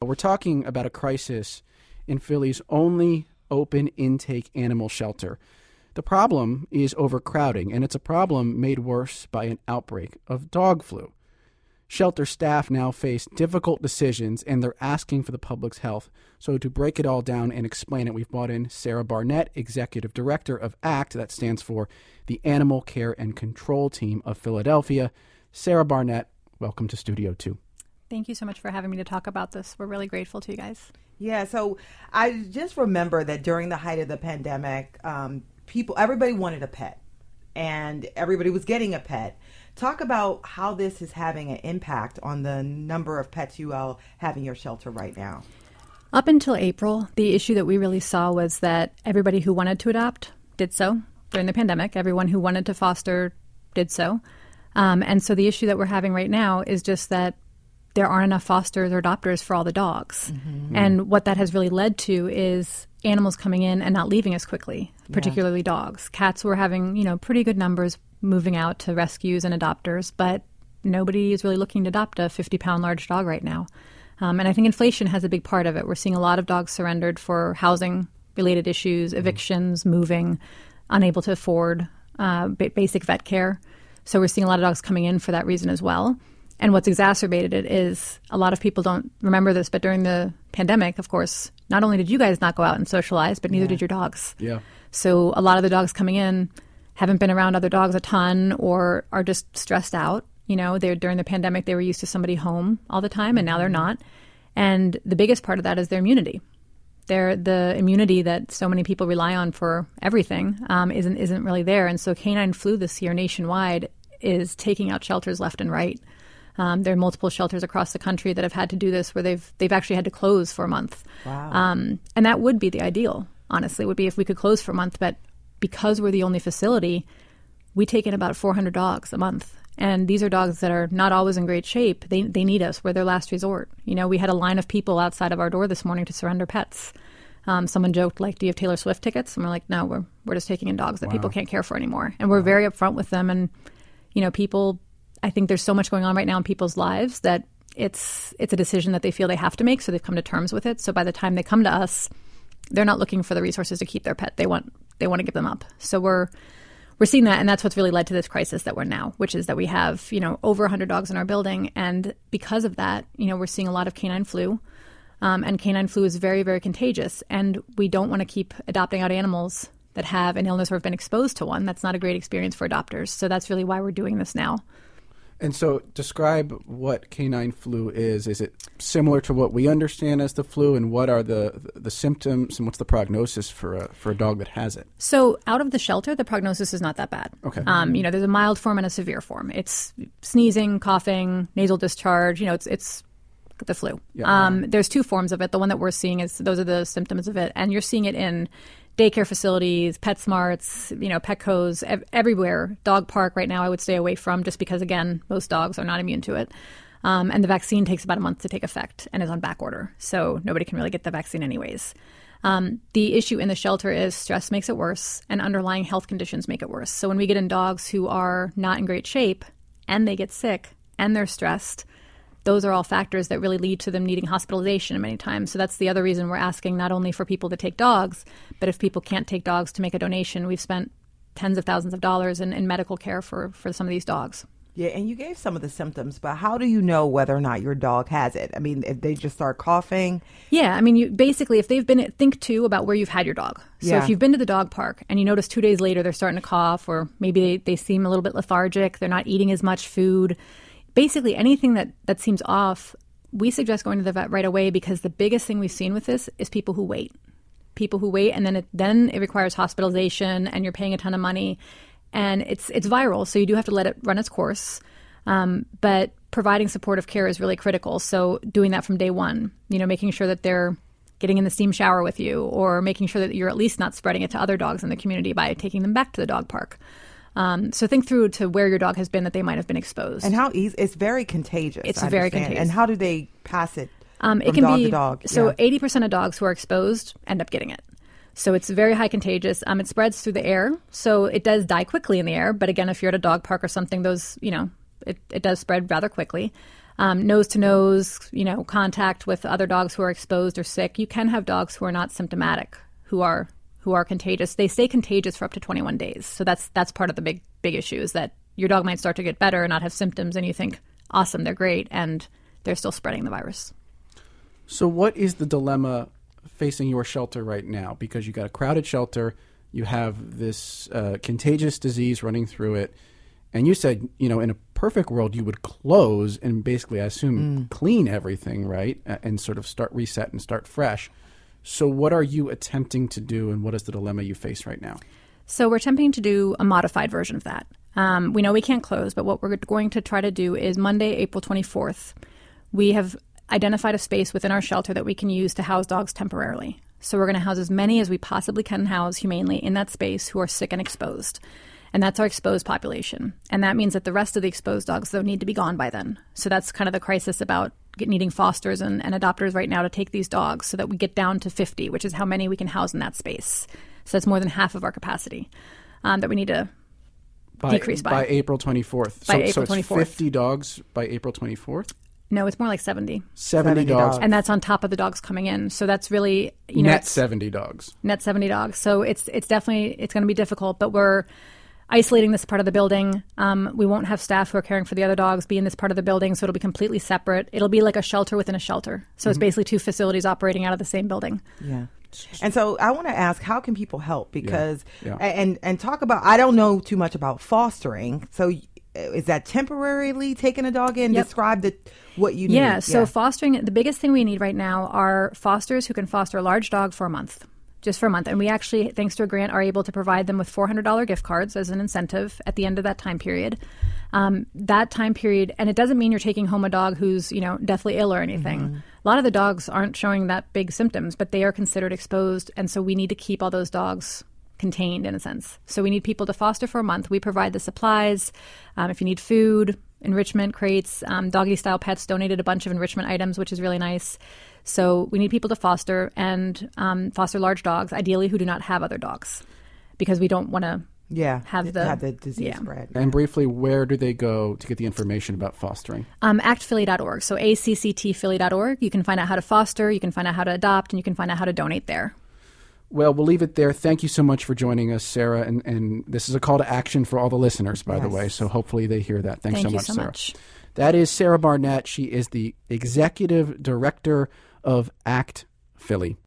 we're talking about a crisis in Philly's only open intake animal shelter. The problem is overcrowding, and it's a problem made worse by an outbreak of dog flu. Shelter staff now face difficult decisions, and they're asking for the public's health. So to break it all down and explain it, we've brought in Sarah Barnett, Executive Director of ACT, that stands for the Animal Care and Control Team of Philadelphia. Sarah Barnett, welcome to Studio 2. Thank you so much for having me to talk about this. We're really grateful to you guys. Yeah, so I just remember that during the height of the pandemic, everybody wanted a pet, and everybody was getting a pet. Talk about how this is having an impact on the number of pets you all have in your shelter right now. Up until April, the issue that we really saw was that everybody who wanted to adopt did so during the pandemic. Everyone who wanted to foster did so. And so the issue that we're having right now is just that there aren't enough fosters or adopters for all the dogs. Mm-hmm. And what that has really led to is animals coming in and not leaving as quickly, particularly dogs. Cats were having, pretty good numbers moving out to rescues and adopters, but nobody is really looking to adopt a 50-pound large dog right now. And I think inflation has a big part of it. We're seeing a lot of dogs surrendered for housing-related issues, evictions, moving, unable to afford basic vet care. So we're seeing a lot of dogs coming in for that reason as well. And what's exacerbated it is a lot of people don't remember this, but during the pandemic, of course, not only did you guys not go out and socialize, but neither did your dogs. Yeah. So a lot of the dogs coming in haven't been around other dogs a ton or are just stressed out. During the pandemic, they were used to somebody home all the time, and now they're not. And the biggest part of that is their immunity. The immunity that so many people rely on for everything isn't really there. And so canine flu this year nationwide is taking out shelters left and right. There are multiple shelters across the country that have had to do this where they've actually had to close for a month. Wow. And that would be the ideal, honestly, would be if we could close for a month. But because we're the only facility, we take in about 400 dogs a month. And these are dogs that are not always in great shape. They need us. We're their last resort. We had a line of people outside of our door this morning to surrender pets. Someone joked, do you have Taylor Swift tickets? And we're like, no, we're just taking in dogs that people can't care for anymore. And we're very upfront with them. And, people, I think there's so much going on right now in people's lives that it's a decision that they feel they have to make. So they've come to terms with it. So by the time they come to us, they're not looking for the resources to keep their pet. They want to give them up. So we're seeing that, and that's what's really led to this crisis that we're now, which is that we have, over 100 dogs in our building. And because of that, we're seeing a lot of canine flu. And canine flu is very, very contagious. And we don't want to keep adopting out animals that have an illness or have been exposed to one. That's not a great experience for adopters. So that's really why we're doing this now. And so describe what canine flu is. Is it similar to what we understand as the flu, and what are the symptoms, and what's the prognosis for a dog that has it? So out of the shelter, the prognosis is not that bad. Okay. There's a mild form and a severe form. It's sneezing, coughing, nasal discharge. It's the flu. Yeah. There's two forms of it. The one that we're seeing those are the symptoms of it. And you're seeing it in daycare facilities, PetSmarts, Petcos, everywhere. Dog park right now I would stay away from just because, again, most dogs are not immune to it. And the vaccine takes about a month to take effect and is on back order. So nobody can really get the vaccine anyways. The issue in the shelter is stress makes it worse and underlying health conditions make it worse. So when we get in dogs who are not in great shape and they get sick and they're stressed, those are all factors that really lead to them needing hospitalization many times. So that's the other reason we're asking not only for people to take dogs, but if people can't take dogs, to make a donation. We've spent tens of thousands of dollars in medical care for some of these dogs. Yeah, and you gave some of the symptoms, but how do you know whether or not your dog has it? I mean, if they just start coughing? Yeah, I mean, if they've been, think too about where you've had your dog. So if you've been to the dog park and you notice 2 days later they're starting to cough, or maybe they seem a little bit lethargic, they're not eating as much food, basically anything that seems off, we suggest going to the vet right away, because the biggest thing we've seen with this is people who wait, and then it requires hospitalization and you're paying a ton of money, and it's viral. So you do have to let it run its course. But providing supportive care is really critical. So doing that from day one, making sure that they're getting in the steam shower with you, or making sure that you're at least not spreading it to other dogs in the community by taking them back to the dog park. So think through to where your dog has been that they might have been exposed. And how easy? It's very contagious. It's very contagious. And how do they pass it from it can dog to dog? So 80% of dogs who are exposed end up getting it. So it's very high contagious. It spreads through the air. So it does die quickly in the air. But again, if you're at a dog park or something, those, it does spread rather quickly. nose to nose, contact with other dogs who are exposed or sick. You can have dogs who are not symptomatic, who are contagious. They stay contagious for up to 21 days. So that's part of the big issue, is that your dog might start to get better and not have symptoms, and you think, awesome, they're great, and they're still spreading the virus. So what is the dilemma facing your shelter right now? Because you got a crowded shelter, you have this contagious disease running through it, and you said, in a perfect world, you would close and basically, I assume, clean everything, right? And sort of reset and start fresh. So what are you attempting to do, and what is the dilemma you face right now? So we're attempting to do a modified version of that. We know we can't close, but what we're going to try to do is Monday, April 24th, we have identified a space within our shelter that we can use to house dogs temporarily. So we're going to house as many as we possibly can house humanely in that space who are sick and exposed. And that's our exposed population. And that means that the rest of the exposed dogs, though, need to be gone by then. So that's kind of the crisis about needing fosters and adopters right now to take these dogs so that we get down to 50, which is how many we can house in that space. So that's more than half of our capacity that we need to decrease by. By April 24th. By April so it's 24th. 50 dogs by April 24th? No, it's more like 70. 70 dogs. And that's on top of the dogs coming in. So that's really, net 70 dogs. Net 70 dogs. So it's definitely, it's going to be difficult, but we're isolating this part of the building. We won't have staff who are caring for the other dogs be in this part of the building, so it'll be completely separate. It'll be like a shelter within a shelter. So it's basically two facilities operating out of the same building. Yeah. And so I want to ask, how can people help? Because, Yeah. and talk about, I don't know too much about fostering. So is that temporarily taking a dog in? Yep. Describe what you need. Yeah, so fostering, the biggest thing we need right now are fosters who can foster a large dog for a month. Just for a month. And we actually, thanks to a grant, are able to provide them with $400 gift cards as an incentive at the end of that time period. That time period, and it doesn't mean you're taking home a dog who's, deathly ill or anything. Mm-hmm. A lot of the dogs aren't showing that big symptoms, but they are considered exposed. And so we need to keep all those dogs contained in a sense. So we need people to foster for a month. We provide the supplies. If you need food, enrichment crates, Doggy Style Pets donated a bunch of enrichment items, which is really nice. So we need people to foster and foster large dogs, ideally who do not have other dogs, because we don't want to have the disease spread. And briefly, where do they go to get the information about fostering? ActPhilly.org. So ACCTPhilly.org. You can find out how to foster, you can find out how to adopt, and you can find out how to donate there. Well, we'll leave it there. Thank you so much for joining us, Sarah. And this is a call to action for all the listeners, by the way. So hopefully they hear that. Thanks so much, Sarah. Much. That is Sarah Barnett. She is the executive director of ACT Philly.